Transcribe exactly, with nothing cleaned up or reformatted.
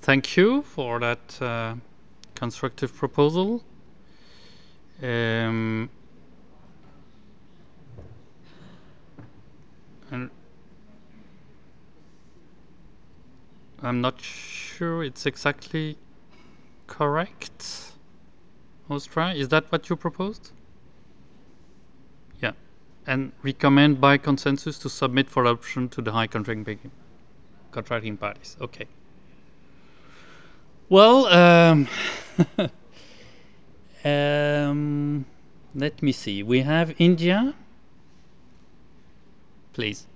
thank you for that uh, constructive proposal. Um, and I'm not sure it's exactly correct. Ostra, is that what you proposed? Yeah. And recommend by consensus to submit for option to the high contracting contracting parties. Okay. Well, um, um, let me see. We have India. Please.